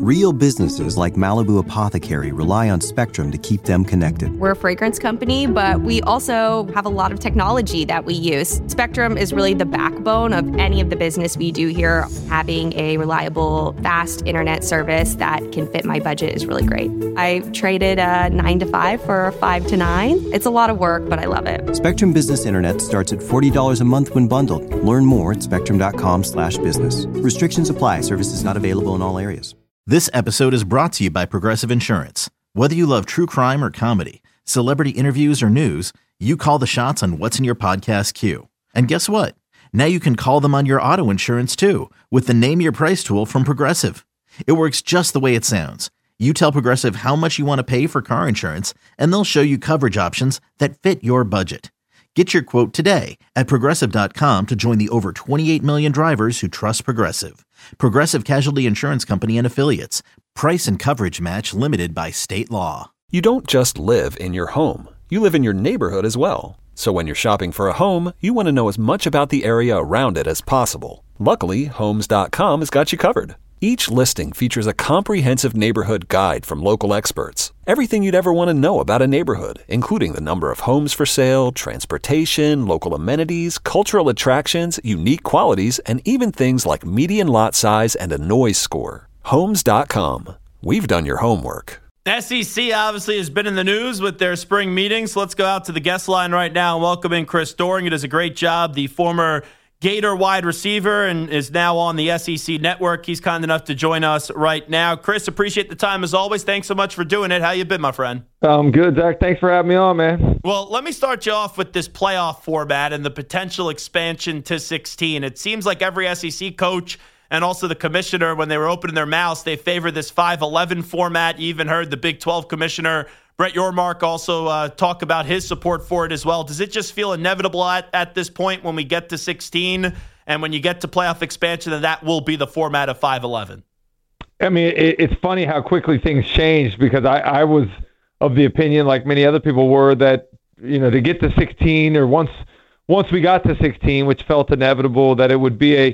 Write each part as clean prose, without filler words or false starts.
Real businesses like Malibu Apothecary rely on Spectrum to keep them connected. We're a fragrance company, but we also have a lot of technology that we use. Spectrum is really the backbone of any of the business we do here. Having a reliable, fast internet service that can fit my budget is really great. I traded a 9 to 5 for a 5 to 9. It's a lot of work, but I love it. Spectrum Business Internet starts at $40 a month when bundled. Learn more at spectrum.com/business. Restrictions apply. Services not available in all areas. This episode is brought to you by Progressive Insurance. Whether you love true crime or comedy, celebrity interviews or news, you call the shots on what's in your podcast queue. And guess what? Now you can call them on your auto insurance too with the Name Your Price tool from Progressive. It works just the way it sounds. You tell Progressive how much you want to pay for car insurance, and they'll show you coverage options that fit your budget. Get your quote today at Progressive.com to join the over 28 million drivers who trust Progressive. Progressive Casualty Insurance Company and Affiliates. Price and coverage match limited by state law. You don't just live in your home. You live in your neighborhood as well. So when you're shopping for a home, you want to know as much about the area around it as possible. Luckily, Homes.com has got you covered. Each listing features a comprehensive neighborhood guide from local experts. Everything you'd ever want to know about a neighborhood, including the number of homes for sale, transportation, local amenities, cultural attractions, unique qualities, and even things like median lot size and a noise score. Homes.com. We've done your homework. SEC obviously has been in the news with their spring meetings. Let's go out to the guest line right now and welcome in Chris Doering. He does a great job, the former Gator wide receiver, and is now on the SEC network. He's kind enough to join us right now. Chris, appreciate the time as always. Thanks so much for doing it. How you been, my friend? I'm good, Zach. Thanks for having me on, man. Well, let me start you off with this playoff format and the potential expansion to 16. It seems like every SEC coach and also the commissioner, when they were opening their mouths, they favor this 5-11 format. You even heard the Big 12 commissioner, Brett Yormark, also talk about his support for it as well. Does it just feel inevitable at this point when we get to 16 and when you get to playoff expansion that will be the format of 5-11? I mean, it's funny how quickly things changed because I was of the opinion, like many other people were, that, you know, to get to 16 or once we got to 16, which felt inevitable, that it would be a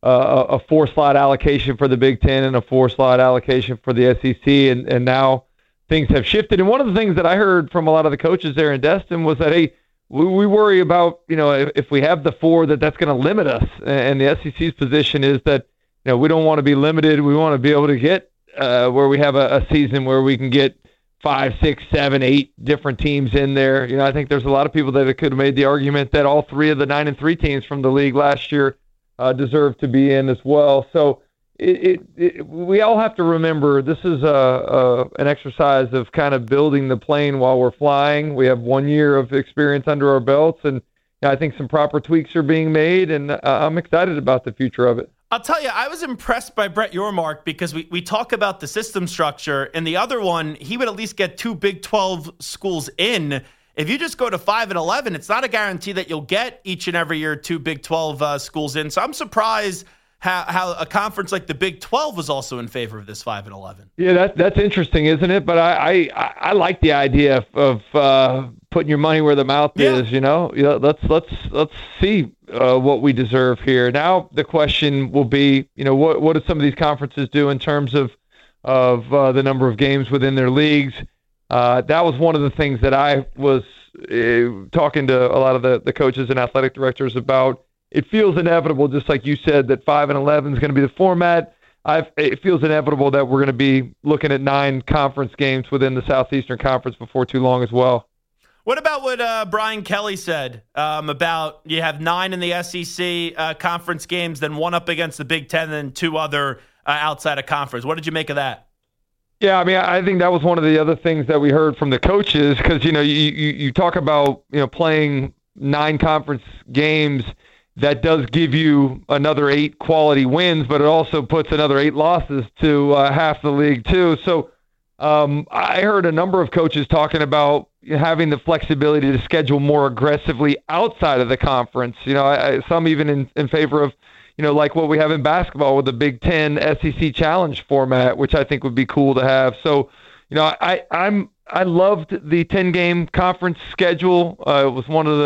4-slot allocation for the Big Ten and a 4-slot allocation for the SEC, and now things have shifted. And one of the things that I heard from a lot of the coaches there in Destin was that, hey, we worry about, you know, if we have the 4, that's going to limit us. And the SEC's position is that, you know, we don't want to be limited. We want to be able to get where we have a season where we can get 5, 6, 7, 8 different teams in there. You know, I think there's a lot of people that could have made the argument that all 3 of the 9-3 teams from the league last year deserve to be in as well. So we all have to remember this is an exercise of kind of building the plane while we're flying. We have 1 year of experience under our belts, and I think some proper tweaks are being made, and I'm excited about the future of it. I'll tell you, I was impressed by Brett Yormark because we talk about the system structure, and the other one, he would at least get 2 Big 12 schools in. If you just go to 5-11, it's not a guarantee that you'll get each and every year 2 Big 12 schools in. So I'm surprised how a conference like the Big 12 was also in favor of this 5-11. Yeah, that's interesting, isn't it? But I like the idea of putting your money where the mouth is. You know, let's see what we deserve here. Now the question will be, you know, what do some of these conferences do in terms of the number of games within their leagues? That was one of the things that I was talking to a lot of the coaches and athletic directors about. It feels inevitable, just like you said, that 5-11 is going to be the format. It feels inevitable that we're going to be looking at 9 conference games within the Southeastern Conference before too long as well. What about what Brian Kelly said about you have 9 in the SEC conference games, then 1 up against the Big Ten, then 2 other outside of conference? What did you make of that? Yeah, I mean, I think that was one of the other things that we heard from the coaches because, you know, you talk about, you know, playing 9 conference games. That does give you another 8 quality wins, but it also puts another 8 losses to half the league too. So I heard a number of coaches talking about having the flexibility to schedule more aggressively outside of the conference. You know, some even in favor of, you know, like what we have in basketball with the Big Ten SEC Challenge format, which I think would be cool to have. So, you know, I loved the 10-game conference schedule. It was one of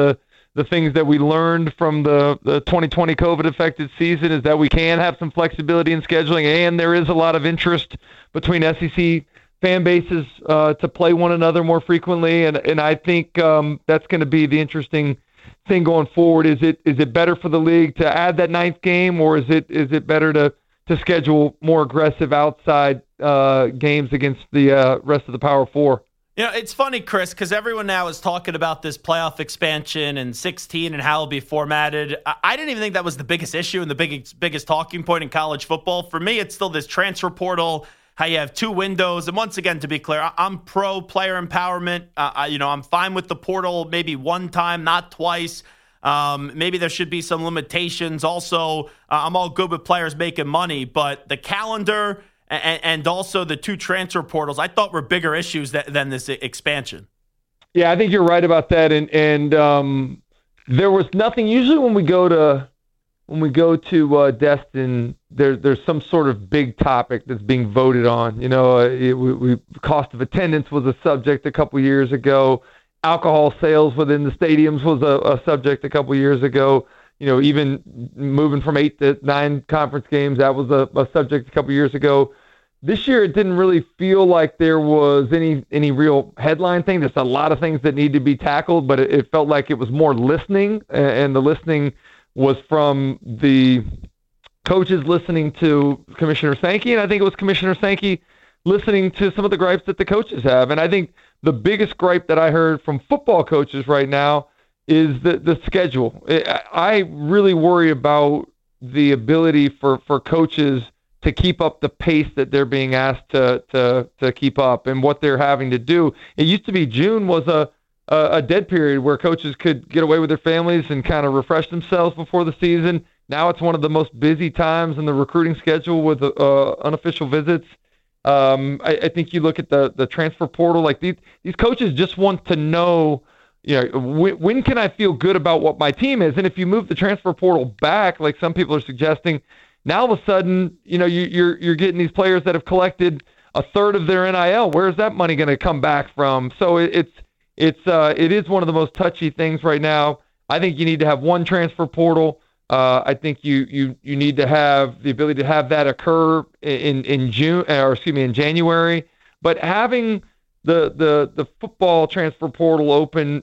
the things that we learned from the 2020 COVID-affected season is that we can have some flexibility in scheduling, and there is a lot of interest between SEC fan bases to play one another more frequently, and I think that's going to be the interesting thing going forward. Is it better for the league to add that 9th game, or is it better to schedule more aggressive outside games against the rest of the Power Four? You know, it's funny, Chris, because everyone now is talking about this playoff expansion and 16 and how it'll be formatted. I didn't even think that was the biggest issue and the biggest talking point in college football. For me, it's still this transfer portal, how you have 2 windows. And once again, to be clear, I'm pro player empowerment. I'm fine with the portal maybe one time, not twice. Maybe there should be some limitations. Also, I'm all good with players making money, but the calendar and also the 2 transfer portals, I thought were bigger issues than this expansion. Yeah, I think you're right about that. And there was nothing. Usually when we go to Destin, there's some sort of big topic that's being voted on. You know, cost of attendance was a subject a couple years ago. Alcohol sales within the stadiums was a subject a couple years ago. You know, even moving from 8 to 9 conference games, that was a subject a couple years ago. This year, it didn't really feel like there was any real headline thing. There's a lot of things that need to be tackled, but it felt like it was more listening, and the listening was from the coaches listening to Commissioner Sankey, and I think it was Commissioner Sankey listening to some of the gripes that the coaches have. And I think the biggest gripe that I heard from football coaches right now is the schedule. I really worry about the ability for coaches to keep up the pace that they're being asked to keep up and what they're having to do. It used to be June was a dead period where coaches could get away with their families and kind of refresh themselves before the season. Now it's one of the most busy times in the recruiting schedule with unofficial visits. I think you look at the transfer portal, like these coaches just want to know, you know, when can I feel good about what my team is? And if you move the transfer portal back, like some people are suggesting, now all of a sudden, you know, you're getting these players that have collected a third of their NIL. Where's that money going to come back from? So it is one of the most touchy things right now. I think you need to have one transfer portal. I think you need to have the ability to have that occur in January. But having the football transfer portal open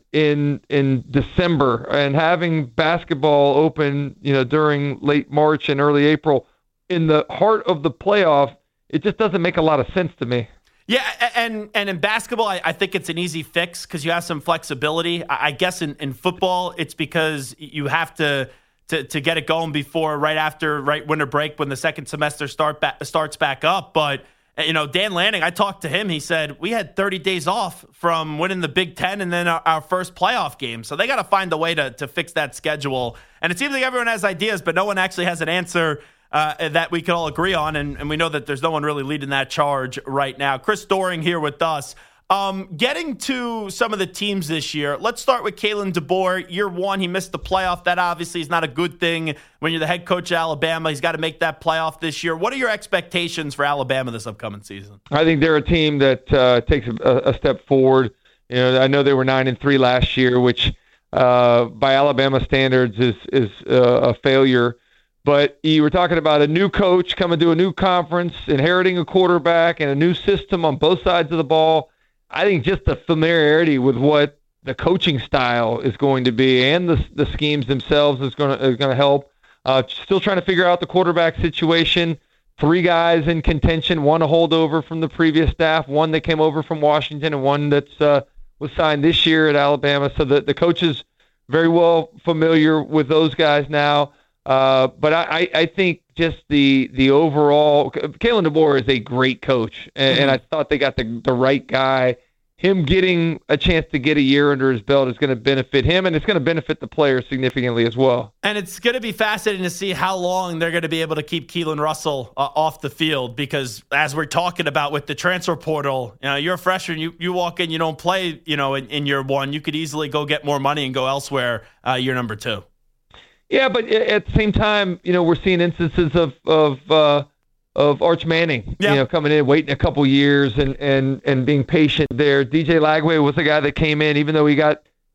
in December and having basketball open, you know, during late March and early April in the heart of the playoff, it just doesn't make a lot of sense to me. Yeah, and in basketball, I think it's an easy fix because you have some flexibility. I guess in football, it's because you have to get it going right after winter break when the second semester starts back up. But, you know, Dan Lanning, I talked to him. He said, we had 30 days off from winning the Big Ten and then our first playoff game. So they got to find a way to fix that schedule. And it seems like everyone has ideas, but no one actually has an answer that we can all agree on. And we know that there's no one really leading that charge right now. Chris Doering here with us. Getting to some of the teams this year, let's start with Kalen DeBoer. Year one, he missed the playoff. That obviously is not a good thing when you're the head coach of Alabama. He's got to make that playoff this year. What are your expectations for Alabama this upcoming season? I think they're a team that takes a step forward. You know, I know they were 9-3 last year, which by Alabama standards is a failure. But you were talking about a new coach coming to a new conference, inheriting a quarterback and a new system on both sides of the ball. I think just the familiarity with what the coaching style is going to be and the schemes themselves is going to help. Still trying to figure out the quarterback situation. 3 guys in contention, 1 a holdover from the previous staff, 1 that came over from Washington, and 1 that's was signed this year at Alabama. So the coach is very well familiar with those guys now. But I think just the overall, Kalen DeBoer is a great coach, and I thought they got the right guy. Him getting a chance to get a year under his belt is going to benefit him, and it's going to benefit the players significantly as well. And it's going to be fascinating to see how long they're going to be able to keep Keelan Russell off the field, because as we're talking about with the transfer portal, you know, you're a freshman, you walk in, you don't play, you know, in year one, you could easily go get more money and go elsewhere year number 2. Yeah, but at the same time, you know, we're seeing instances of Arch Manning, you know, coming in, waiting a couple years and being patient there. DJ Lagway was the guy that came in, even though he got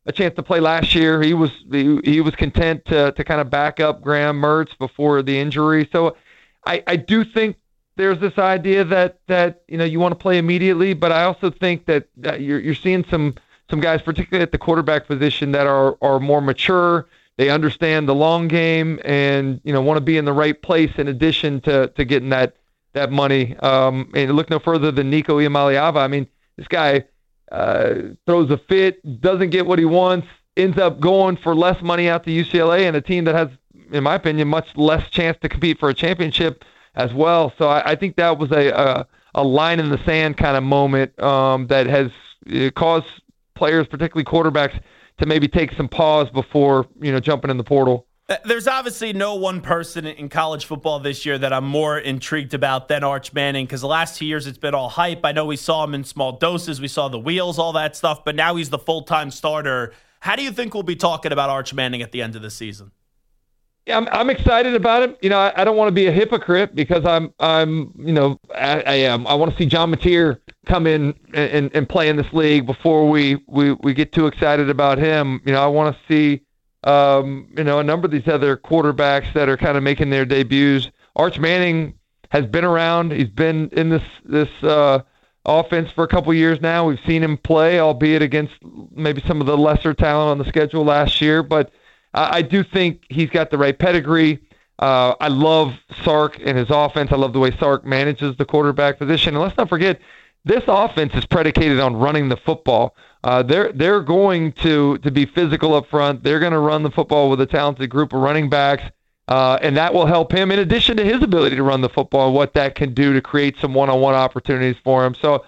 a chance to play last year. He was content to kind of back up Graham Mertz before the injury. So I do think there's this idea that you want to play immediately, but I also think that you're seeing some guys, particularly at the quarterback position, that are more mature. They understand the long game and want to be in the right place in addition to getting that money. And look no further than Nico Iamaleava. I mean, this guy throws a fit, doesn't get what he wants, ends up going for less money out to UCLA and a team that has, in my opinion, much less chance to compete for a championship as well. So I think that was a line in the sand kind of moment that has caused players, particularly quarterbacks, to maybe take some pause before jumping in the portal. There's obviously no one person in college football this year that I'm more intrigued about than Arch Manning, because the last 2 years it's been all hype. I know we saw him in small doses. We saw the wheels, all that stuff, but now he's the full-time starter. How do you think we'll be talking about Arch Manning at the end of the season? Yeah, I'm excited about him. I don't want to be a hypocrite because I am. I want to see John Mateer come in and play in this league before we get too excited about him. I want to see a number of these other quarterbacks that are kind of making their debuts. Arch Manning has been around. He's been in this offense for a couple years now. We've seen him play, albeit against maybe some of the lesser talent on the schedule last year, but I do think he's got the right pedigree. I love Sark and his offense. I love the way Sark manages the quarterback position. And let's not forget, this offense is predicated on running the football. They're going to be physical up front. They're going to run the football with a talented group of running backs, and that will help him in addition to his ability to run the football and what that can do to create some one-on-one opportunities for him. So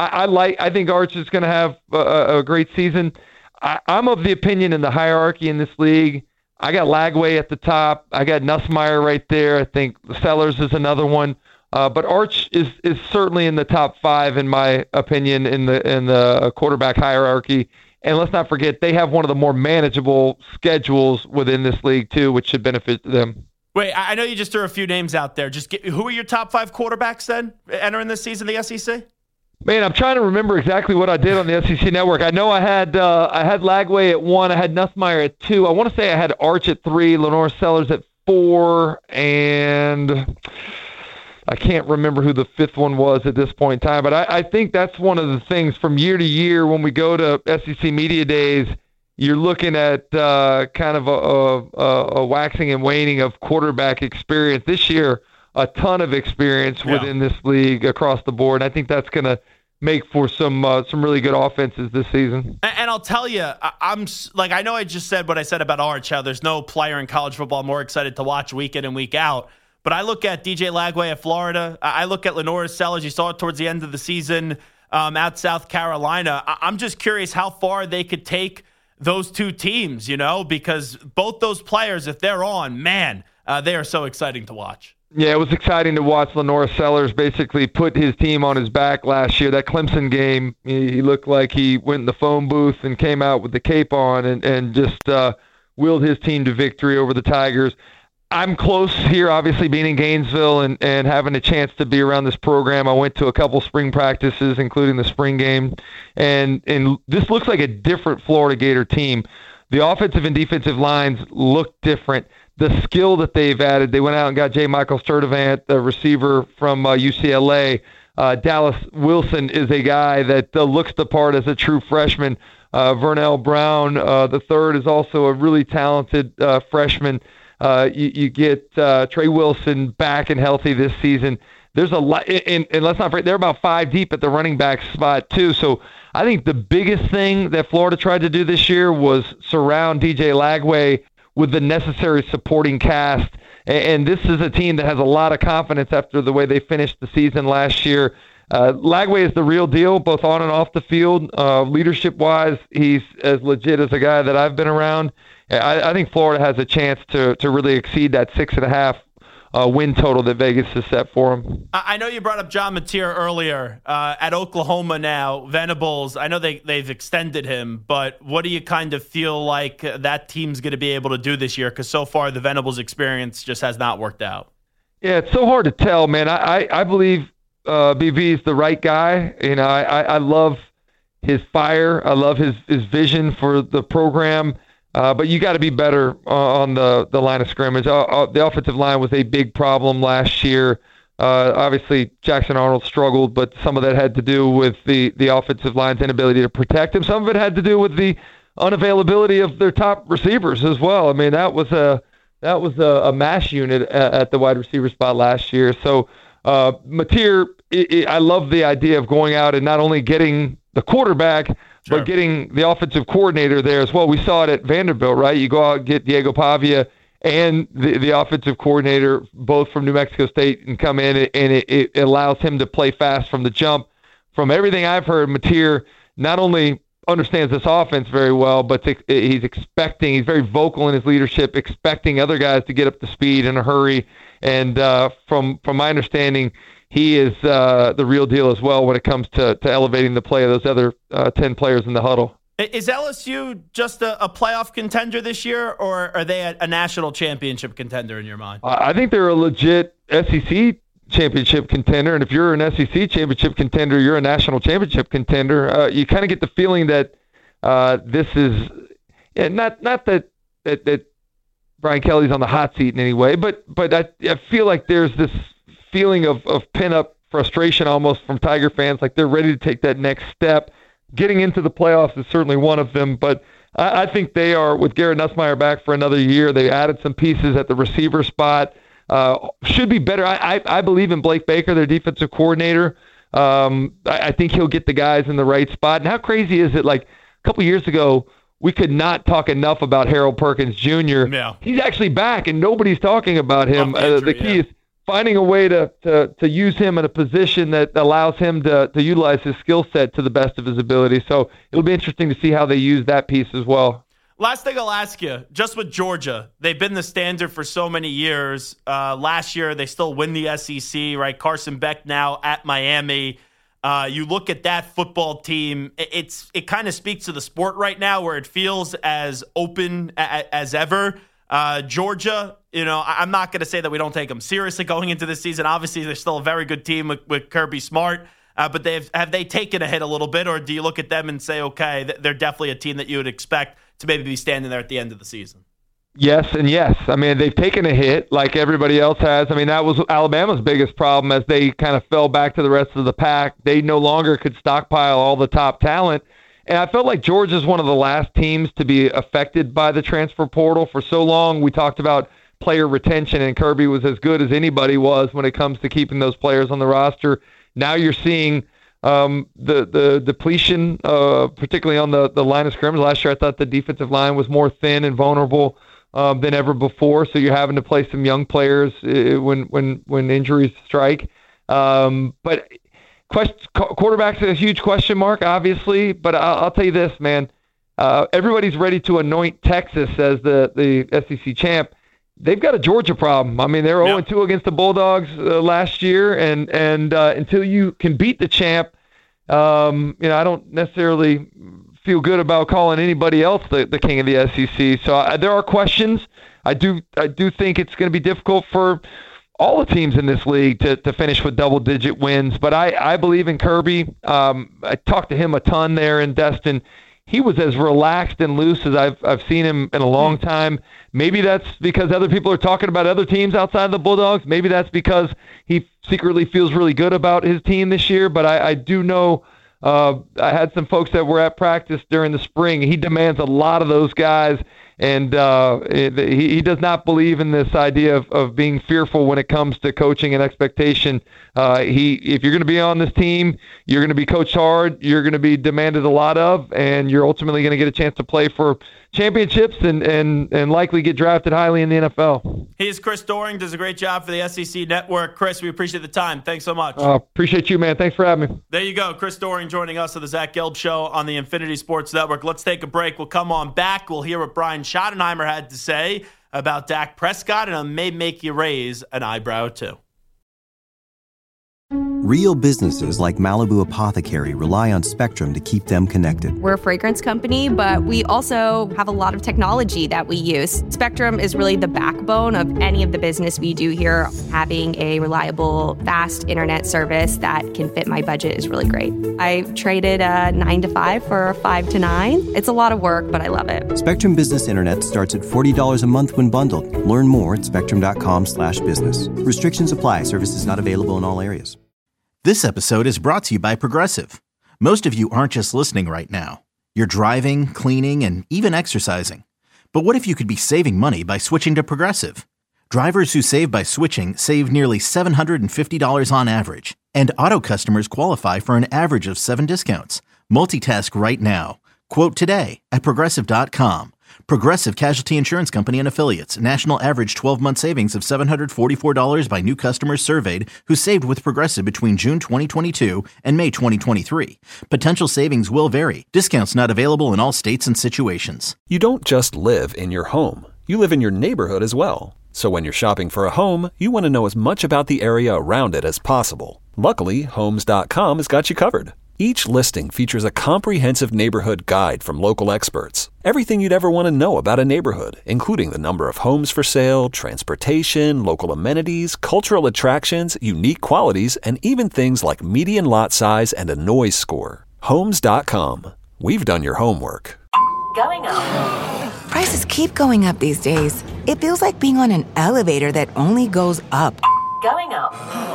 I think Arch is going to have a great season. I'm of the opinion in the hierarchy in this league, I got Lagway at the top. I got Nussmeier right there. I think Sellers is another one. But Arch is certainly in the top 5, in my opinion, in the quarterback hierarchy. And let's not forget, they have one of the more manageable schedules within this league, too, which should benefit them. Wait, I know you just threw a few names out there. Who are your top 5 quarterbacks then entering this season, the SEC? Man, I'm trying to remember exactly what I did on the SEC Network. I know I had Lagway at 1. I had Nussmeier at 2. I want to say I had Arch at 3, Lenore Sellers at 4, and I can't remember who the 5th one was at this point in time. But I think that's one of the things from year to year when we go to SEC Media Days, you're looking at kind of a waxing and waning of quarterback experience. This year, a ton of experience within this league across the board. And I think that's going to make for some really good offenses this season. And I'll tell you, I know I just said what I said about Arch, how there's no player in college football I'm more excited to watch week in and week out. But I look at DJ Lagway at Florida. I look at Lenore Sellers. You saw it towards the end of the season out South Carolina. I'm just curious how far they could take those two teams, because both those players, if they're on, man, they are so exciting to watch. Yeah, it was exciting to watch Lenore Sellers basically put his team on his back last year. That Clemson game, he looked like he went in the phone booth and came out with the cape on and just willed his team to victory over the Tigers. I'm close here, obviously, being in Gainesville and having a chance to be around this program. I went to a couple spring practices, including the spring game, and this looks like a different Florida Gator team. The offensive and defensive lines look different. The skill that they've added, they went out and got J. Michael Sturdivant, the receiver from UCLA. Dallas Wilson is a guy that looks the part as a true freshman. Vernell Brown, the third, is also a really talented freshman. You get Trey Wilson back and healthy this season. There's a lot, and let's not forget, they're about 5 deep at the running back spot too. So I think the biggest thing that Florida tried to do this year was surround DJ Lagway with the necessary supporting cast. And this is a team that has a lot of confidence after the way they finished the season last year. Lagway is the real deal, both on and off the field. Leadership-wise, he's as legit as a guy that I've been around. I think Florida has a chance to really exceed that 6.5 win total that Vegas has set for him. I know you brought up John Mateer earlier. At Oklahoma now, Venables, I know they've extended him, but what do you kind of feel like that team's going to be able to do this year? Because so far the Venables experience just has not worked out. Yeah, it's so hard to tell, man. I believe BV is the right guy. I love his fire. I love his vision for the program. But you got to be better on the line of scrimmage. The offensive line was a big problem last year. Obviously, Jackson Arnold struggled, but some of that had to do with the offensive line's inability to protect him. Some of it had to do with the unavailability of their top receivers as well. I mean, that was a mash unit at the wide receiver spot last year. So, Mateer, I love the idea of going out and not only getting the quarterback, but getting the offensive coordinator there as well. We saw it at Vanderbilt, right? You go out and get Diego Pavia and the offensive coordinator, both from New Mexico State, and come in, and it allows him to play fast from the jump. From everything I've heard, Mateer not only understands this offense very well, but he's very vocal in his leadership, expecting other guys to get up to speed in a hurry. And from my understanding, he is the real deal as well when it comes to elevating the play of those other 10 players in the huddle. Is LSU just a playoff contender this year, or are they a national championship contender in your mind? I think they're a legit SEC championship contender, and if you're an SEC championship contender, you're a national championship contender. You kind of get the feeling that this is not that Brian Kelly's on the hot seat in any way, but I feel like there's this feeling of pin-up frustration almost from Tiger fans, like they're ready to take that next step. Getting into the playoffs is certainly one of them, but I think they are, with Garrett Nussmeier back for another year, they added some pieces at the receiver spot. Should be better. I believe in Blake Baker, their defensive coordinator. I think he'll get the guys in the right spot. And how crazy is it? Like a couple years ago, we could not talk enough about Harold Perkins Jr. Yeah. He's actually back, and nobody's talking about him. The key is finding a way to use him in a position that allows him to utilize his skill set to the best of his ability. So it'll be interesting to see how they use that piece as well. Last thing I'll ask you, just with Georgia, they've been the standard for so many years. Last year, they still win the SEC, right? Carson Beck now at Miami. You look at that football team, it kind of speaks to the sport right now where it feels as open as ever. Georgia, I'm not going to say that we don't take them seriously going into this season. Obviously, they're still a very good team with Kirby Smart. But have they taken a hit a little bit, or do you look at them and say, okay, they're definitely a team that you would expect to maybe be standing there at the end of the season? Yes and yes. I mean, they've taken a hit like everybody else has. I mean, that was Alabama's biggest problem as they kind of fell back to the rest of the pack. They no longer could stockpile all the top talent. And I felt like Georgia's one of the last teams to be affected by the transfer portal. For so long, we talked about player retention, and Kirby was as good as anybody was when it comes to keeping those players on the roster. Now you're seeing the depletion, particularly on the line of scrimmage. Last year, I thought the defensive line was more thin and vulnerable than ever before. So you're having to play some young players when injuries strike. But quarterback's a huge question mark, obviously. But I'll tell you this, man. Everybody's ready to anoint Texas as the SEC champ. They've got a Georgia problem. I mean, they were 0-2 against the Bulldogs last year, and until you can beat the champ, I don't necessarily feel good about calling anybody else the king of the SEC. So there are questions. I do think it's going to be difficult for all the teams in this league to finish with double-digit wins. But I believe in Kirby. I talked to him a ton there in Destin. He was as relaxed and loose as I've seen him in a long time. Maybe that's because other people are talking about other teams outside the Bulldogs. Maybe that's because he secretly feels really good about his team this year. But I do know I had some folks that were at practice during the spring. He demands a lot of those guys, and he does not believe in this idea of being fearful when it comes to coaching and expectation. If you're going to be on this team, you're going to be coached hard, you're going to be demanded a lot of, and you're ultimately going to get a chance to play for championships and likely get drafted highly in the NFL. He's Chris Doering, does a great job for the SEC Network. Chris, we appreciate the time. Thanks so much. Appreciate you, man. Thanks for having me. There you go. Chris Doering joining us on the Zach Gelb Show on the Infinity Sports Network. Let's take a break. We'll come on back. We'll hear what Brian Schottenheimer had to say about Dak Prescott, and it may make you raise an eyebrow too. Real businesses like Malibu Apothecary rely on Spectrum to keep them connected. We're a fragrance company, but we also have a lot of technology that we use. Spectrum is really the backbone of any of the business we do here. Having a reliable, fast internet service that can fit my budget is really great. I traded a 9 to 5 for a 5 to 9. It's a lot of work, but I love it. Spectrum Business Internet starts at $40 a month when bundled. Learn more at spectrum.com/business. Restrictions apply. Services not available in all areas. This episode is brought to you by Progressive. Most of you aren't just listening right now. You're driving, cleaning, and even exercising. But what if you could be saving money by switching to Progressive? Drivers who save by switching save nearly $750 on average. And auto customers qualify for an average of 7 discounts. Multitask right now. Quote today at Progressive.com. Progressive Casualty Insurance Company and Affiliates. National average 12-month savings of $744 by new customers surveyed who saved with Progressive between June 2022 and May 2023. Potential savings will vary. Discounts not available in all states and situations. You don't just live in your home. You live in your neighborhood as well. So when you're shopping for a home, you want to know as much about the area around it as possible. Luckily, Homes.com has got you covered. Each listing features a comprehensive neighborhood guide from local experts. Everything you'd ever want to know about a neighborhood, including the number of homes for sale, transportation, local amenities, cultural attractions, unique qualities, and even things like median lot size and a noise score. Homes.com. We've done your homework. Going up. Prices keep going up these days. It feels like being on an elevator that only goes up. Going up.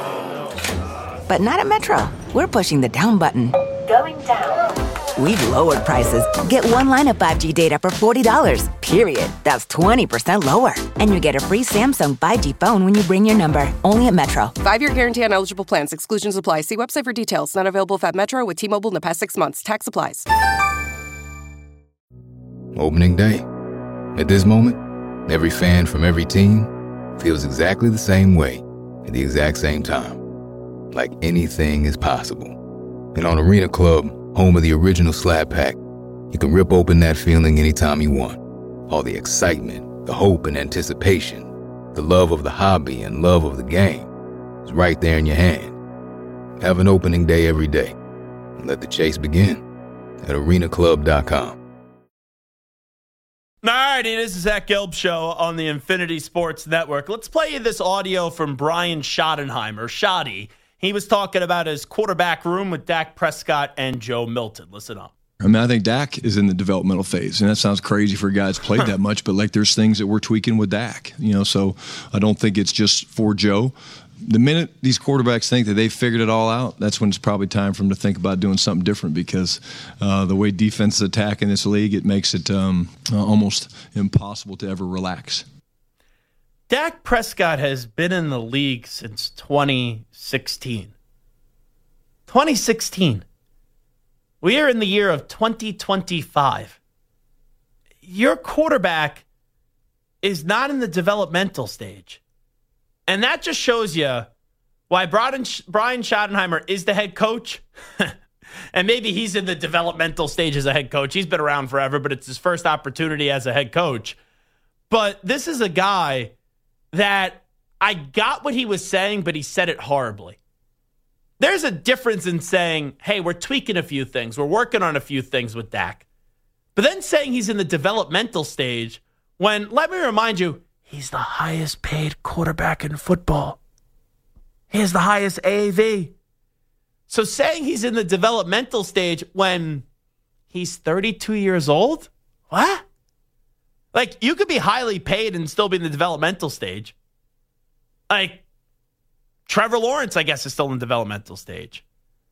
But not at Metro. We're pushing the down button. Going down. We've lowered prices. Get one line of 5G data for $40, period. That's 20% lower. And you get a free Samsung 5G phone when you bring your number. Only at Metro. 5-year guarantee on eligible plans. Exclusions apply. See website for details. Not available at Metro with T-Mobile in the past 6 months. Tax applies. Opening day. At this moment, every fan from every team feels exactly the same way at the exact same time. Like anything is possible. And on Arena Club, home of the original Slab Pack, you can rip open that feeling anytime you want. All the excitement, the hope and anticipation, the love of the hobby and love of the game is right there in your hand. Have an opening day every day. And let the chase begin at arenaclub.com. All righty, this is Zach Gelb Show on the Infinity Sports Network. Let's play you this audio from Brian Schottenheimer, Shoddy. He was talking about his quarterback room with Dak Prescott and Joe Milton. Listen up. I mean, I think Dak is in the developmental phase, and that sounds crazy for a guy that's played that much, but like there's things that we're tweaking with Dak, so I don't think it's just for Joe. The minute these quarterbacks think that they've figured it all out, that's when it's probably time for them to think about doing something different because the way defenses attack in this league, it makes it almost impossible to ever relax. Dak Prescott has been in the league since 2016. 2016. We are in the year of 2025. Your quarterback is not in the developmental stage. And that just shows you why Brian Schottenheimer is the head coach. And maybe he's in the developmental stage as a head coach. He's been around forever, but it's his first opportunity as a head coach. But this is a guy that I got what he was saying, but he said it horribly. There's a difference in saying, hey, we're tweaking a few things. We're working on a few things with Dak. But then saying he's in the developmental stage when, let me remind you, he's the highest paid quarterback in football. He has the highest AAV. So saying he's in the developmental stage when he's 32 years old? What? Like, you could be highly paid and still be in the developmental stage. Like, Trevor Lawrence, I guess, is still in the developmental stage.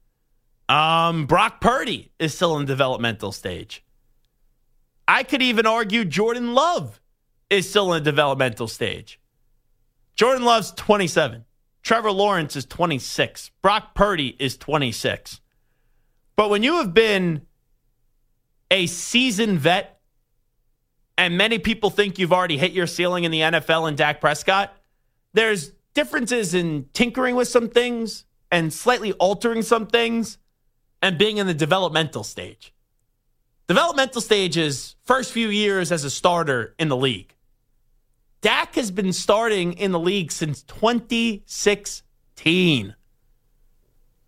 Brock Purdy is still in the developmental stage. I could even argue Jordan Love is still in the developmental stage. Jordan Love's 27. Trevor Lawrence is 26. Brock Purdy is 26. But when you have been a seasoned vet, and many people think you've already hit your ceiling in the NFL and Dak Prescott, there's differences in tinkering with some things and slightly altering some things and being in the developmental stage. Developmental stage is first few years as a starter in the league. Dak has been starting in the league since 2016.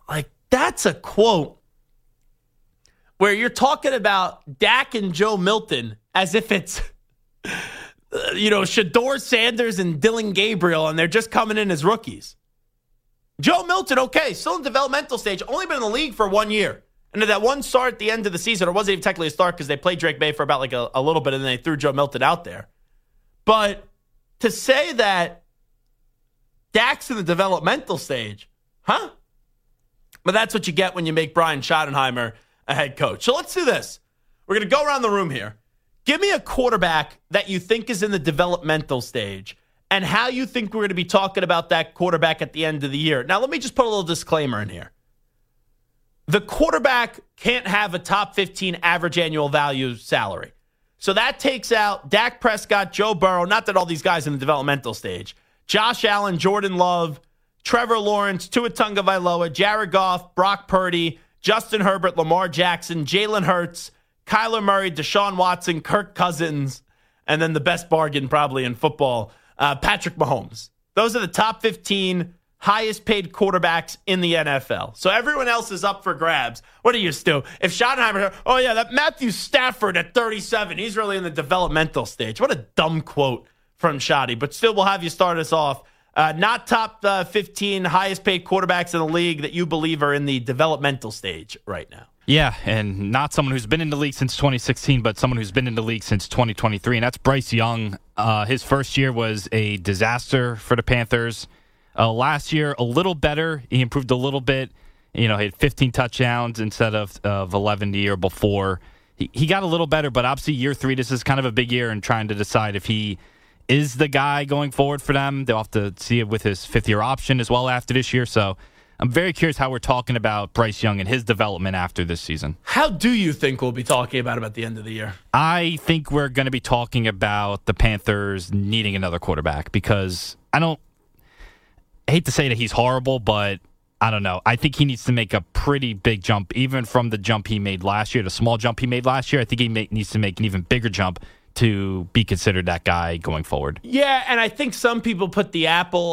Like, that's a quote where you're talking about Dak and Joe Milton as if it's, Shedeur Sanders and Dylan Gabriel, and they're just coming in as rookies. Joe Milton, okay, still in developmental stage, only been in the league for 1 year. And that one start at the end of the season, or wasn't even technically a start because they played Drake May for about like a little bit, and then they threw Joe Milton out there. But to say that Dak's in the developmental stage, huh? But that's what you get when you make Brian Schottenheimer a head coach. So let's do this. We're going to go around the room here. Give me a quarterback that you think is in the developmental stage and how you think we're going to be talking about that quarterback at the end of the year. Now, let me just put a little disclaimer in here. The quarterback can't have a top 15 average annual value salary. So that takes out Dak Prescott, Joe Burrow, not that all these guys in the developmental stage, Josh Allen, Jordan Love, Trevor Lawrence, Tua Tagovailoa, Jared Goff, Brock Purdy, Justin Herbert, Lamar Jackson, Jalen Hurts, Kyler Murray, Deshaun Watson, Kirk Cousins, and then the best bargain probably in football, Patrick Mahomes. Those are the top 15 highest paid quarterbacks in the NFL. So everyone else is up for grabs. What are you, Stu? If Schottenheimer, that Matthew Stafford at 37, he's really in the developmental stage. What a dumb quote from Shotty. But still, we'll have you start us off. Not top 15 highest paid quarterbacks in the league that you believe are in the developmental stage right now. Yeah, and not someone who's been in the league since 2016, but someone who's been in the league since 2023, and that's Bryce Young. His first year was a disaster for the Panthers. Last year, a little better. He improved a little bit. He had 15 touchdowns instead of 11 the year before. He got a little better, but obviously year 3, this is kind of a big year in trying to decide if he is the guy going forward for them. They'll have to see it with his 5th-year option as well after this year. So I'm very curious how we're talking about Bryce Young and his development after this season. How do you think we'll be talking about him at the end of the year? I think we're going to be talking about the Panthers needing another quarterback because I hate to say that he's horrible, but I don't know. I think he needs to make a pretty big jump, even from the jump he made last year, the small jump he made last year. I think he needs to make an even bigger jump to be considered that guy going forward. Yeah, and I think some people put the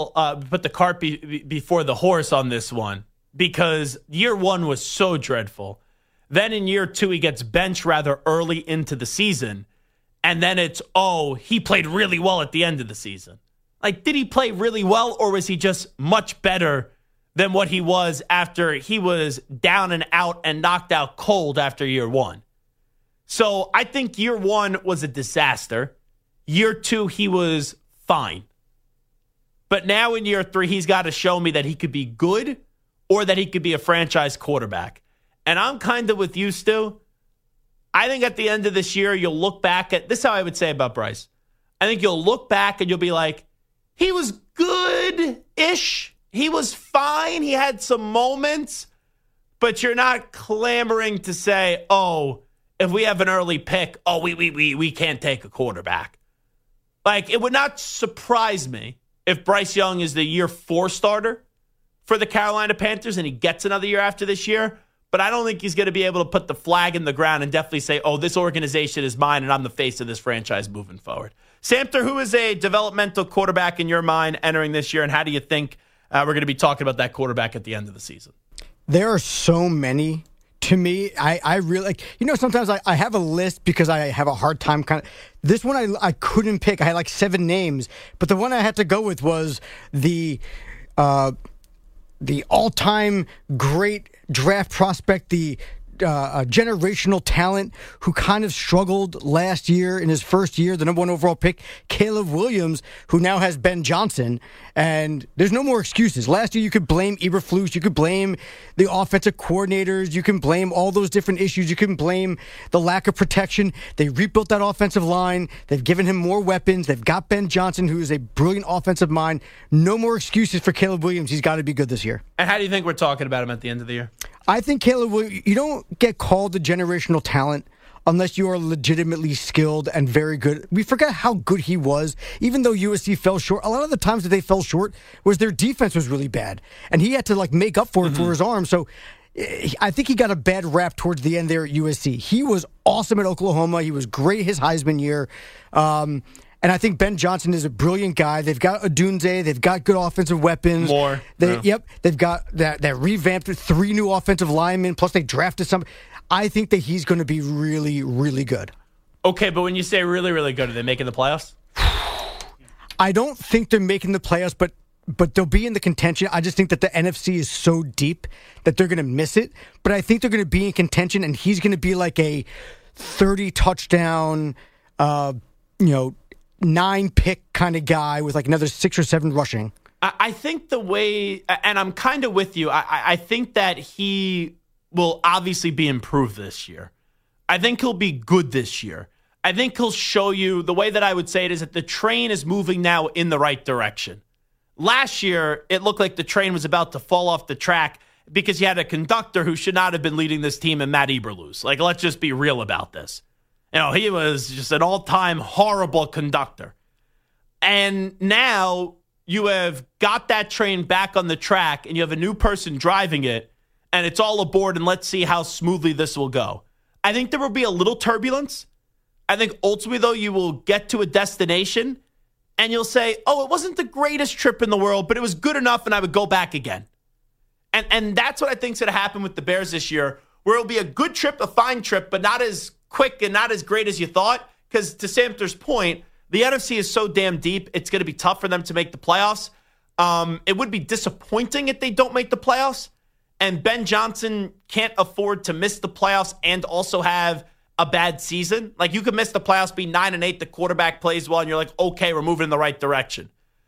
cart before the horse on this one because year 1 was so dreadful. Then in year 2, he gets benched rather early into the season. And then it's, he played really well at the end of the season. Like, did he play really well, or was he just much better than what he was after he was down and out and knocked out cold after year 1? So I think year 1 was a disaster. Year 2, he was fine. But now in year 3, he's got to show me that he could be good or that he could be a franchise quarterback. And I'm kind of with you, Stu. I think at the end of this year, you'll look back at this is how I would say about Bryce. I think you'll look back and you'll be like, he was good-ish. He was fine. He had some moments. But you're not clamoring to say, if we have an early pick, we can't take a quarterback. Like, it would not surprise me if Bryce Young is the year 4 starter for the Carolina Panthers and he gets another year after this year. But I don't think he's going to be able to put the flag in the ground and definitely say, this organization is mine and I'm the face of this franchise moving forward. Samter, who is a developmental quarterback in your mind entering this year, and how do you think we're going to be talking about that quarterback at the end of the season? There are so many. To me, I really, sometimes I have a list because I have a hard time this one I couldn't pick. I had 7 names, but the one I had to go with was the all-time great draft prospect, the generational talent who kind of struggled last year in his first year, the number 1 overall pick, Caleb Williams, who now has Ben Johnson. And there's no more excuses. Last year, you could blame Eberflus. You could blame the offensive coordinators. You can blame all those different issues. You can blame the lack of protection. They rebuilt that offensive line. They've given him more weapons. They've got Ben Johnson, who is a brilliant offensive mind. No more excuses for Caleb Williams. He's got to be good this year. And how do you think we're talking about him at the end of the year? I think Caleb Williams, you don't get called a generational talent unless you are legitimately skilled and very good. We forget how good he was, even though USC fell short. A lot of the times that they fell short was their defense was really bad, and he had to make up for it for his arm. So I think he got a bad rap towards the end there at USC. He was awesome at Oklahoma. He was great his Heisman year. And I think Ben Johnson is a brilliant guy. They've got Odunze. They've got good offensive weapons. Yep. They've got that revamped 3 new offensive linemen, plus they drafted some. I think that he's going to be really, really good. Okay, but when you say really, really good, are they making the playoffs? I don't think they're making the playoffs, but they'll be in the contention. I just think that the NFC is so deep that they're going to miss it. But I think they're going to be in contention, and he's going to be like a 30-touchdown, 9-pick kind of guy with like another 6 or 7 rushing. I think the way, and I'm kind of with you, I think that he will obviously be improved this year. I think he'll be good this year. I think he'll show you, the way that I would say it is that the train is moving now in the right direction. Last year, it looked like the train was about to fall off the track because you had a conductor who should not have been leading this team in Matt Eberflus. Like, let's just be real about this. He was just an all-time horrible conductor. And now you have got that train back on the track and you have a new person driving it and it's all aboard and let's see how smoothly this will go. I think there will be a little turbulence. I think ultimately, though, you will get to a destination and you'll say, oh, it wasn't the greatest trip in the world, but it was good enough and I would go back again. And that's what I think is going to happen with the Bears this year, where it'll be a good trip, a fine trip, but not as quick and not as great as you thought. Because to Samter's point, the NFC is so damn deep, it's going to be tough for them to make the playoffs. It would be disappointing if they don't make the playoffs. And Ben Johnson can't afford to miss the playoffs and also have a bad season. Like, you could miss the playoffs, be 9-8, the quarterback plays well, and you're like, okay, we're moving in the right direction.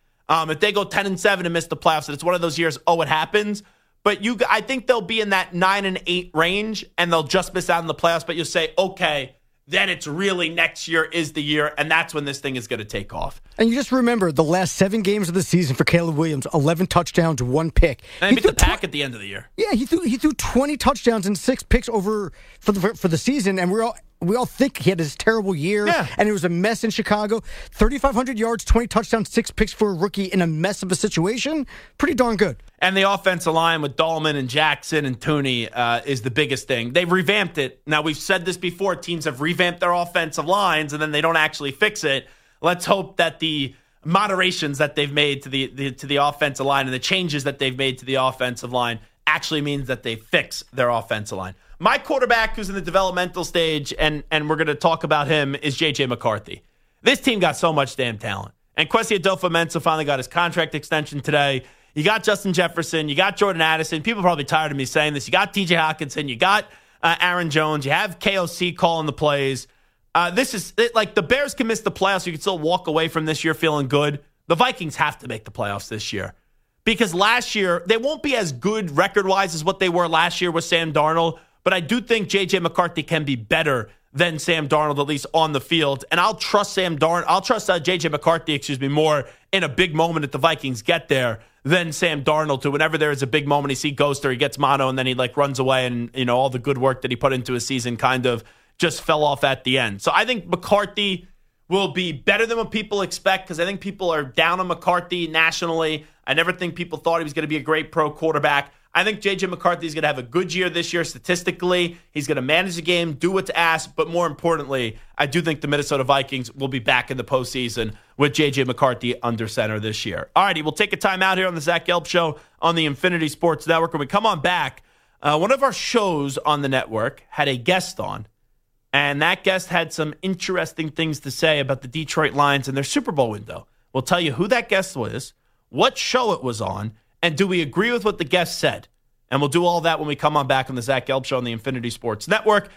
If they go 10-7 and miss the playoffs, and it's one of those years, it happens. But I think they'll be in that 9-8 range, and they'll just miss out on the playoffs. But you'll say, okay, then it's really next year is the year, and that's when this thing is going to take off. And you just remember the last 7 games of the season for Caleb Williams, 11 touchdowns, 1 pick. And he beat the Pack at the end of the year. Yeah, he threw 20 touchdowns and 6 picks over for the season, and we all think he had this terrible year, and it was a mess in Chicago. 3,500 yards, 20 touchdowns, 6 picks for a rookie in a mess of a situation. Pretty darn good. And the offensive line with Dahlman and Jackson and Tooney is the biggest thing. They've revamped it. Now, we've said this before. Teams have revamped their offensive lines, and then they don't actually fix it. Let's hope that the moderations that they've made to the offensive line and the changes that they've made to the offensive line actually means that they fix their offensive line. My quarterback who's in the developmental stage, and we're going to talk about him, is J.J. McCarthy. This team got so much damn talent. And Kwesi Adofo-Mensah finally got his contract extension today. You got Justin Jefferson. You got Jordan Addison. People are probably tired of me saying this. You got T.J. Hockenson. You got Aaron Jones. You have KOC calling the plays. This is like the Bears can miss the playoffs. You can still walk away from this year feeling good. The Vikings have to make the playoffs this year. Because last year, they won't be as good record-wise as what they were last year with Sam Darnold. But I do think J.J. McCarthy can be better than Sam Darnold, at least on the field. And I'll trust J.J. McCarthy, more in a big moment if the Vikings get there than Sam Darnold to. Whenever there is a big moment, he goes there, he gets mono, and then he runs away, and all the good work that he put into his season kind of just fell off at the end. So I think McCarthy will be better than what people expect, because I think people are down on McCarthy nationally. I never think people thought he was going to be a great pro quarterback. I think J.J. McCarthy is going to have a good year this year statistically. He's going to manage the game, do what's asked, but more importantly, I do think the Minnesota Vikings will be back in the postseason with J.J. McCarthy under center this year. All righty, we'll take a time out here on the Zach Gelb Show on the Infinity Sports Network. When we come on back, one of our shows on the network had a guest on, and that guest had some interesting things to say about the Detroit Lions and their Super Bowl window. We'll tell you who that guest was, what show it was on, and do we agree with what the guest said? And we'll do all that when we come on back on the Zach Gelb Show on the Infinity Sports Network.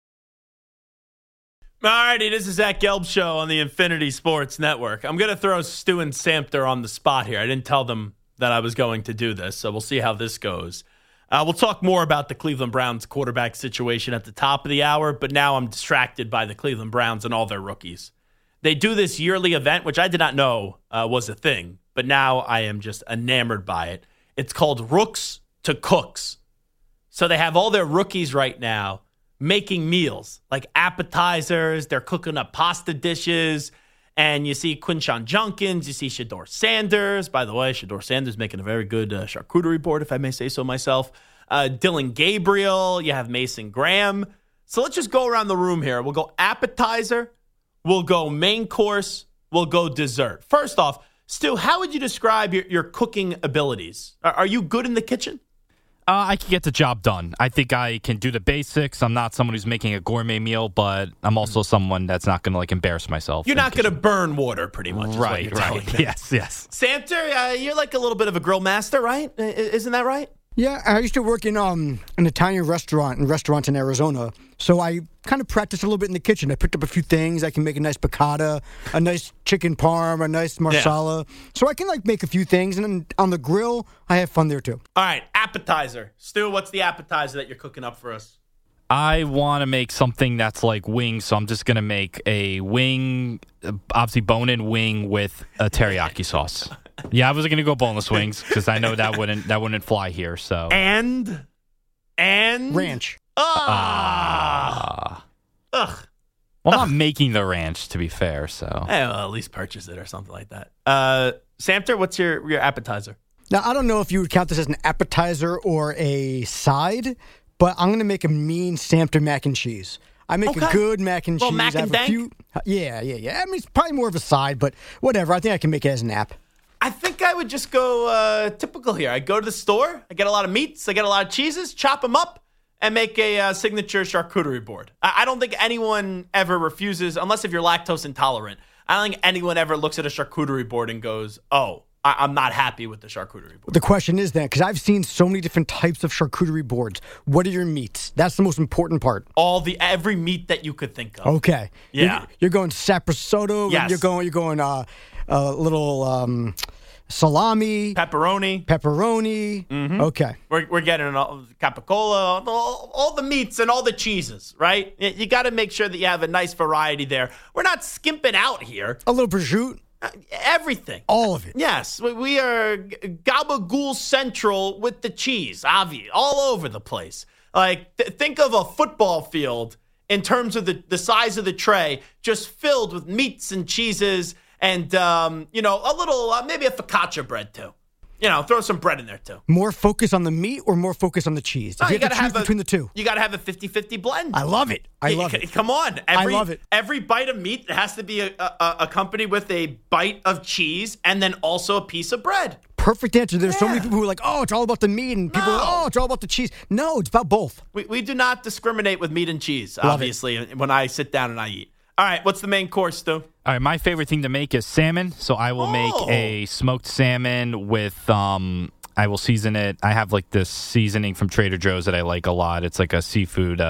All righty, this is Zach Gelb Show on the Infinity Sports Network. I'm going to throw Stu and Samter on the spot here. I didn't tell them that I was going to do this, so we'll see how this goes. We'll talk more about the Cleveland Browns quarterback situation at the top of the hour, but now I'm distracted by the Cleveland Browns and all their rookies. They do this yearly event, which I did not know was a thing, but now I am just enamored by it. It's called Rooks to Cooks. So they have all their rookies right now making meals, like appetizers. They're cooking up pasta dishes. And you see Quinshon Judkins. You see Shedeur Sanders. By the way, Shedeur Sanders making a very good charcuterie board, if I may say so myself. Dylan Gabriel. You have Mason Graham. So let's just go around the room here. We'll go appetizer. We'll go main course. we'll go dessert. First off, Stu, how would you describe your cooking abilities? Are you good in the kitchen? I can get the job done. I think I can do the basics. I'm not someone who's making a gourmet meal, but I'm also someone that's not going to embarrass myself. You're not going to burn water, pretty much. Right. Yes. Samter, you're like a little bit of a grill master, right? Isn't that right? Yeah, I used to work in an Italian restaurants in Arizona. So I kind of practiced a little bit in the kitchen. I picked up a few things. I can make a nice piccata, a nice chicken parm, a nice marsala. Yeah. So I can make a few things. And then on the grill, I have fun there too. All right, appetizer. Stu, what's the appetizer that you're cooking up for us? I want to make something that's like wings, so I'm just going to make a wing, obviously bone-in wing with a teriyaki sauce. Yeah, I was going to go boneless wings because I know that wouldn't fly here. So and ranch. Ugh. Well, I'm not making the ranch, to be fair. So well, at least purchase it or something like that. Samter, what's your appetizer? Now I don't know if you would count this as an appetizer or a side, but I'm going to make a mean Samter mac and cheese. I make a good mac and cheese. Well, mac and dank? Yeah. I mean, it's probably more of a side, but whatever. I think I can make it as an app. I think I would just go typical here. I go to the store, I get a lot of meats, I get a lot of cheeses, chop them up, and make a signature charcuterie board. I don't think anyone ever refuses, unless if you're lactose intolerant. I don't think anyone ever looks at a charcuterie board and goes, oh, I'm not happy with the charcuterie board. The question is then, because I've seen so many different types of charcuterie boards, what are your meats? That's the most important part. Every meat that you could think of. Okay. Yeah. You're going saprosotto. Yes. You're going a little salami. Pepperoni. Mm-hmm. Okay. We're getting capicola, all the meats and all the cheeses, right? You got to make sure that you have a nice variety there. We're not skimping out here. A little prosciutto. Everything. All of it. Yes. We are gabagool central with the cheese, obvious, all over the place. Like, think of a football field in terms of the size of the tray, just filled with meats and cheeses and, a little, maybe a focaccia bread, too. Throw some bread in there, too. More focus on the meat or more focus on the cheese? If you have to choose between the two. You got to have a 50-50 blend. I love it. I love it. Come on. I love it. Every bite of meat has to be accompanied with a bite of cheese and then also a piece of bread. Perfect answer. There's so many people who are like, oh, it's all about the meat, and people are, oh, it's all about the cheese. No, it's about both. We do not discriminate with meat and cheese, obviously, when I sit down and I eat. All right, what's the main course, Stu? All right, my favorite thing to make is salmon. So I will make a smoked salmon with, I will season it. I have this seasoning from Trader Joe's that I like a lot. It's like a seafood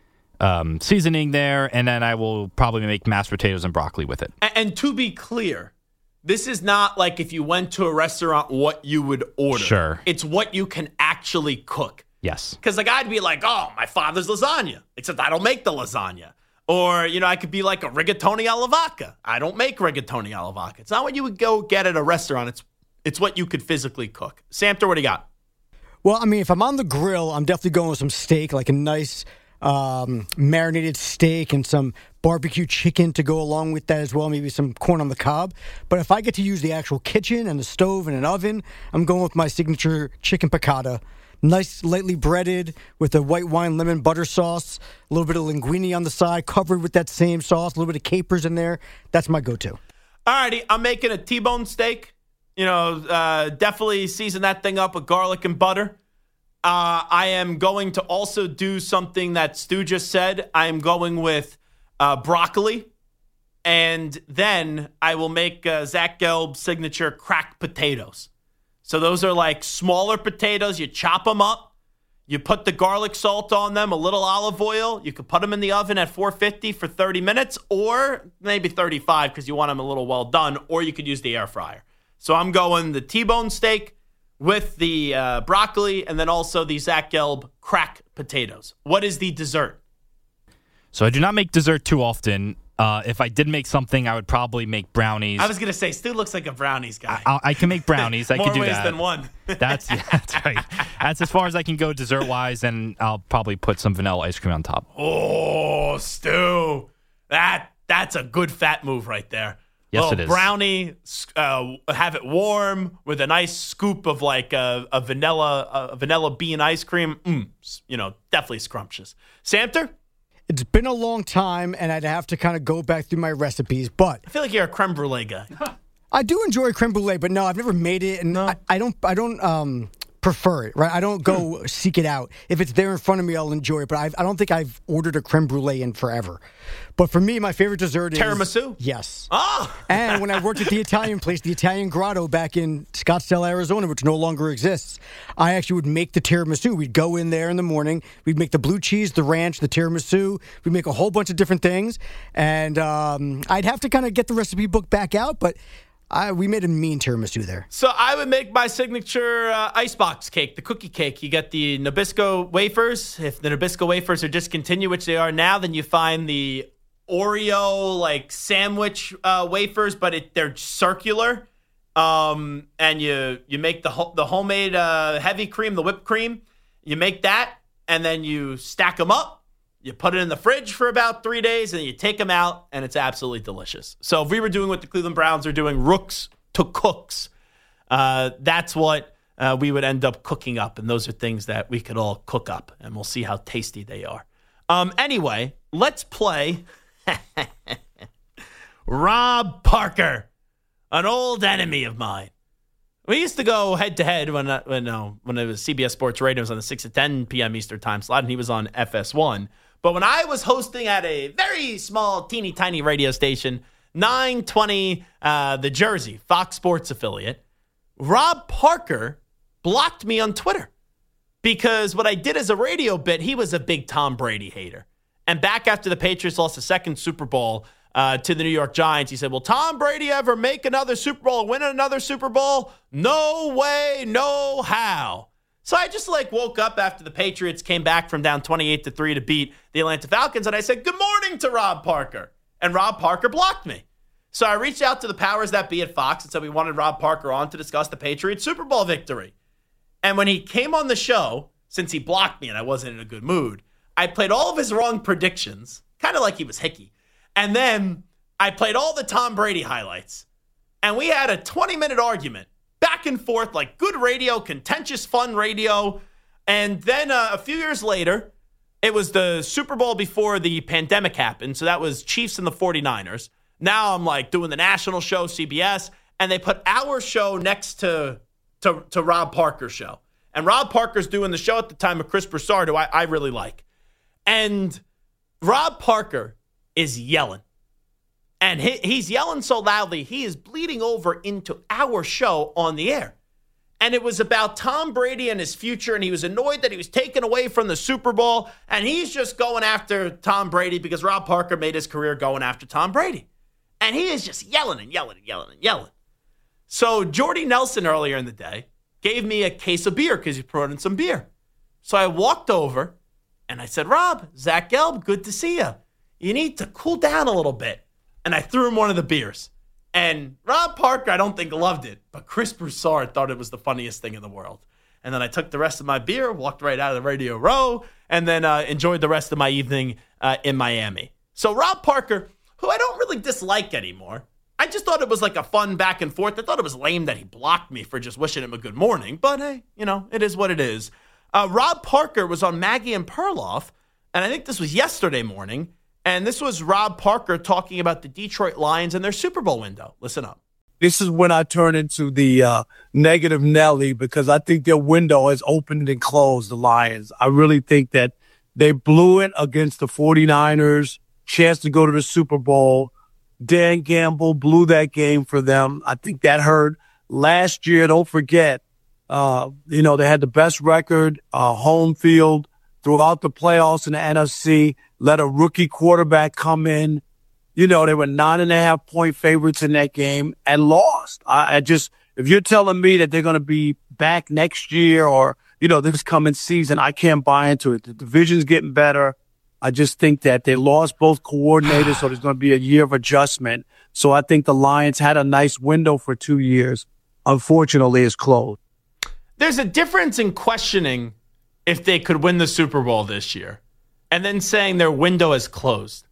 seasoning there. And then I will probably make mashed potatoes and broccoli with it. And to be clear, this is not like if you went to a restaurant, what you would order. Sure. It's what you can actually cook. Yes. Because I'd be like, oh, my father's lasagna, except I don't make the lasagna. Or, I could be like a rigatoni alla vodka. I don't make rigatoni alla vodka. It's not what you would go get at a restaurant. It's what you could physically cook. Samter, what do you got? Well, I mean, if I'm on the grill, I'm definitely going with some steak, like a nice marinated steak and some barbecue chicken to go along with that as well, maybe some corn on the cob. But if I get to use the actual kitchen and the stove and an oven, I'm going with my signature chicken piccata. Nice, lightly breaded with a white wine lemon butter sauce, a little bit of linguine on the side, covered with that same sauce, a little bit of capers in there. That's my go-to. All righty, I'm making a T-bone steak. Definitely season that thing up with garlic and butter. I am going to also do something that Stu just said. I am going with broccoli. And then I will make Zach Gelb's signature cracked potatoes. So those are like smaller potatoes. You chop them up. You put the garlic salt on them, a little olive oil. You could put them in the oven at 450 for 30 minutes or maybe 35 because you want them a little well done, or you could use the air fryer. So I'm going the T-bone steak with the broccoli and then also the Zach Gelb cracked potatoes. What is the dessert? So I do not make dessert too often. If I did make something, I would probably make brownies. I was going to say, Stu looks like a brownies guy. I can make brownies. I can do that. More ways than one. That's right. That's as far as I can go dessert-wise, and I'll probably put some vanilla ice cream on top. Oh, Stu. That's a good fat move right there. Yes, it is. Brownie, have it warm with a nice scoop of like a vanilla bean ice cream. Definitely scrumptious. Samter? It's been a long time, and I'd have to kind of go back through my recipes, but I feel like you're a creme brulee guy. I do enjoy creme brulee, but no, I've never made it, and I don't prefer it, right? I don't go seek it out. If it's there in front of me, I'll enjoy it, but I don't think I've ordered a creme brulee in forever. But for me, my favorite dessert is tiramisu? Yes. Oh! And when I worked at the Italian place, the Italian Grotto back in Scottsdale, Arizona, which no longer exists, I actually would make the tiramisu. We'd go in there in the morning. We'd make the blue cheese, the ranch, the tiramisu. We'd make a whole bunch of different things. And I'd have to kind of get the recipe book back out, but we made a mean tiramisu there. So I would make my signature icebox cake, the cookie cake. You get the Nabisco wafers. If the Nabisco wafers are discontinued, which they are now, then you find the Oreo like sandwich wafers, but they're circular. And you make the homemade heavy cream, the whipped cream. You make that, and then you stack them up. You put it in the fridge for about 3 days, and then you take them out, and it's absolutely delicious. So if we were doing what the Cleveland Browns are doing, rooks to cooks, that's what we would end up cooking up. And those are things that we could all cook up, and we'll see how tasty they are. Anyway, let's play Rob Parker, an old enemy of mine. We used to go head-to-head when it was CBS Sports Radio. It was on the 6 to 10 p.m. Eastern time slot, and he was on FS1. But when I was hosting at a very small, teeny tiny radio station, 920 The Jersey, Fox Sports affiliate, Rob Parker blocked me on Twitter because what I did as a radio bit, he was a big Tom Brady hater. And back after the Patriots lost the second Super Bowl to the New York Giants, he said, will Tom Brady ever make another Super Bowl, win another Super Bowl? No way, no how. So I just woke up after the Patriots came back from down 28-3 to beat the Atlanta Falcons, and I said, good morning to Rob Parker. And Rob Parker blocked me. So I reached out to the powers that be at Fox and said we wanted Rob Parker on to discuss the Patriots Super Bowl victory. And when he came on the show, since he blocked me and I wasn't in a good mood, I played all of his wrong predictions, kind of like he was Hickey. And then I played all the Tom Brady highlights. And we had a 20-minute argument, back and forth, like good radio, contentious, fun radio. And then a few years later, it was the Super Bowl before the pandemic happened. So that was Chiefs and the 49ers. Now I'm doing the national show, CBS, and they put our show next to Rob Parker's show. And Rob Parker's doing the show at the time with Chris Broussard, who I really like. And Rob Parker is yelling. And he's yelling so loudly, he is bleeding over into our show on the air. And it was about Tom Brady and his future, and he was annoyed that he was taken away from the Super Bowl, and he's just going after Tom Brady because Rob Parker made his career going after Tom Brady. And he is just yelling and yelling and yelling and yelling. So Jordy Nelson earlier in the day gave me a case of beer because he brought in some beer. So I walked over, and I said, Rob, Zach Gelb, good to see you. You need to cool down a little bit. And I threw him one of the beers. And Rob Parker, I don't think, loved it. But Chris Broussard thought it was the funniest thing in the world. And then I took the rest of my beer, walked right out of the Radio Row, and then enjoyed the rest of my evening in Miami. So Rob Parker, who I don't really dislike anymore, I just thought it was like a fun back and forth. I thought it was lame that he blocked me for just wishing him a good morning. But hey, it is what it is. Rob Parker was on Maggie and Perloff, and I think this was yesterday morning. And this was Rob Parker talking about the Detroit Lions and their Super Bowl window. Listen up. This is when I turn into the negative Nelly because I think their window has opened and closed, the Lions. I really think that they blew it against the 49ers, chance to go to the Super Bowl. Dan Gamble blew that game for them. I think that hurt. Last year, don't forget, they had the best record, home field throughout the playoffs in the NFC. Let a rookie quarterback come in. They were 9.5-point favorites in that game and lost. If you're telling me that they're going to be back next year or, this coming season, I can't buy into it. The division's getting better. I just think that they lost both coordinators, so there's going to be a year of adjustment. So I think the Lions had a nice window for 2 years. Unfortunately, it's closed. There's a difference in questioning if they could win the Super Bowl this year and then saying their window is closed.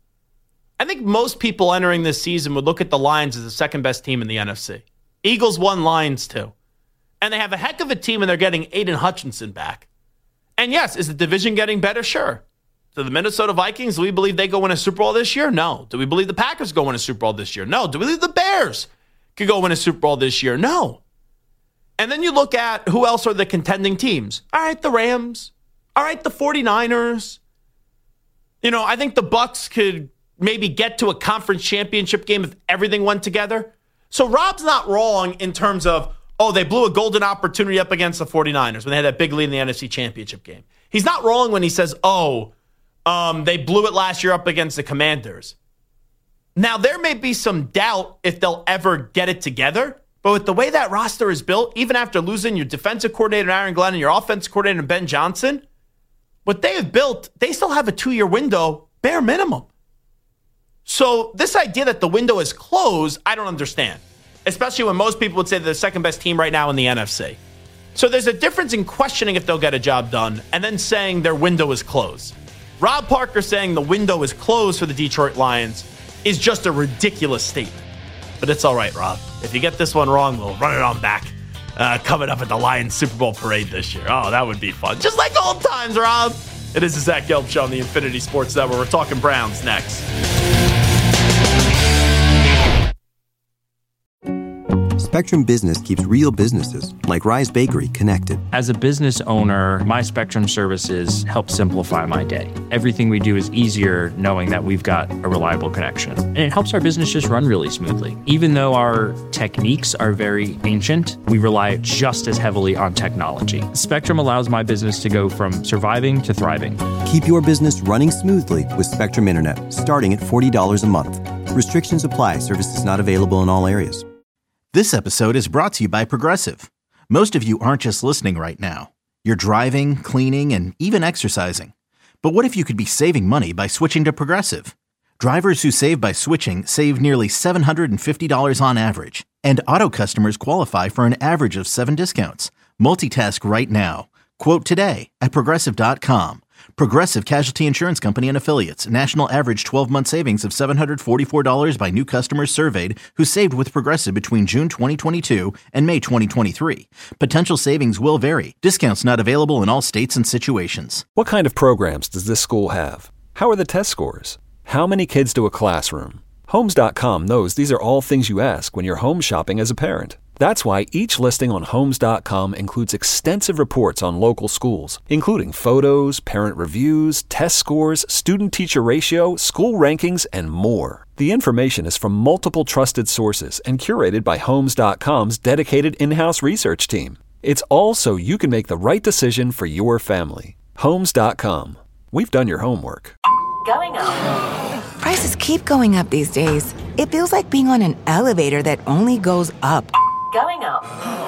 I think most people entering this season would look at the Lions as the second best team in the NFC. Eagles won, Lions too. And they have a heck of a team, and they're getting Aiden Hutchinson back. And yes, is the division getting better? Sure. To the Minnesota Vikings, do we believe they go win a Super Bowl this year? No. Do we believe the Packers go win a Super Bowl this year? No. Do we believe the Bears could go win a Super Bowl this year? No. And then you look at who else are the contending teams. All right, the Rams. All right, the 49ers. I think the Bucs could maybe get to a conference championship game if everything went together. So Rob's not wrong in terms of, they blew a golden opportunity up against the 49ers when they had that big lead in the NFC championship game. He's not wrong when he says, they blew it last year up against the Commanders. Now, there may be some doubt if they'll ever get it together, but with the way that roster is built, even after losing your defensive coordinator, Aaron Glenn, and your offensive coordinator, Ben Johnson, what they have built, they still have a 2-year window, bare minimum. So this idea that the window is closed, I don't understand, especially when most people would say they're the second best team right now in the NFC. So there's a difference in questioning if they'll get a job done and then saying their window is closed. Rob Parker saying the window is closed for the Detroit Lions is just a ridiculous statement. But it's all right, Rob. If you get this one wrong, we'll run it on back. Coming up at the Lions Super Bowl parade this year. Oh, that would be fun. Just like old times, Rob. It is the Zach Gelb Show on the Infinity Sports Network. We're talking Browns next. Spectrum Business keeps real businesses, like Rise Bakery, connected. As a business owner, my Spectrum services help simplify my day. Everything we do is easier knowing that we've got a reliable connection. And it helps our business just run really smoothly. Even though our techniques are very ancient, we rely just as heavily on technology. Spectrum allows my business to go from surviving to thriving. Keep your business running smoothly with Spectrum Internet, starting at $40 a month. Restrictions apply. Services not available in all areas. This episode is brought to you by Progressive. Most of you aren't just listening right now. You're driving, cleaning, and even exercising. But what if you could be saving money by switching to Progressive? Drivers who save by switching save nearly $750 on average. And auto customers qualify for an average of 7 discounts. Multitask right now. Quote today at Progressive.com. Progressive Casualty Insurance Company and Affiliates. National average 12-month savings of $744 by new customers surveyed who saved with Progressive between June 2022 and May 2023. Potential savings will vary. Discounts not available in all states and situations. What kind of programs does this school have? How are the test scores? How many kids do a classroom? Homes.com knows these are all things you ask when you're home shopping as a parent. That's why each listing on Homes.com includes extensive reports on local schools, including photos, parent reviews, test scores, student-teacher ratio, school rankings, and more. The information is from multiple trusted sources and curated by Homes.com's dedicated in-house research team. It's all so you can make the right decision for your family. Homes.com. We've done your homework. Going up. Prices keep going up these days. It feels like being on an elevator that only goes up. Going up.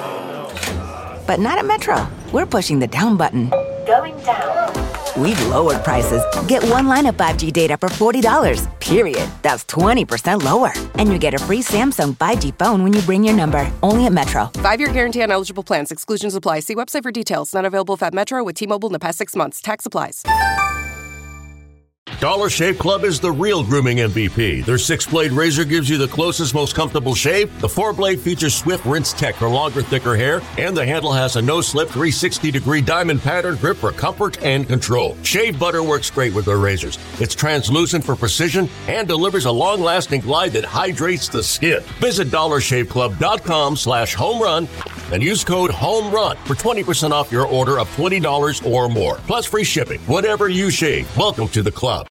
But not at Metro. We're pushing the down button. Going down. We've lowered prices. Get one line of 5G data for $40, period. That's 20% lower. And you get a free Samsung 5G phone when you bring your number. Only at Metro. 5-year guarantee on eligible plans. Exclusions apply. See website for details. Not available at Metro with T-Mobile in the past 6 months. Tax applies. Dollar Shave Club is the real grooming MVP. Their 6-blade razor gives you the closest, most comfortable shave. The 4-blade features swift rinse tech for longer, thicker hair. And the handle has a no-slip 360-degree diamond pattern grip for comfort and control. Shave butter works great with their razors. It's translucent for precision and delivers a long-lasting glide that hydrates the skin. Visit DollarShaveClub.com/homerun and use code HOMERUN for 20% off your order of $20 or more. Plus free shipping. Whatever you shave, welcome to the club.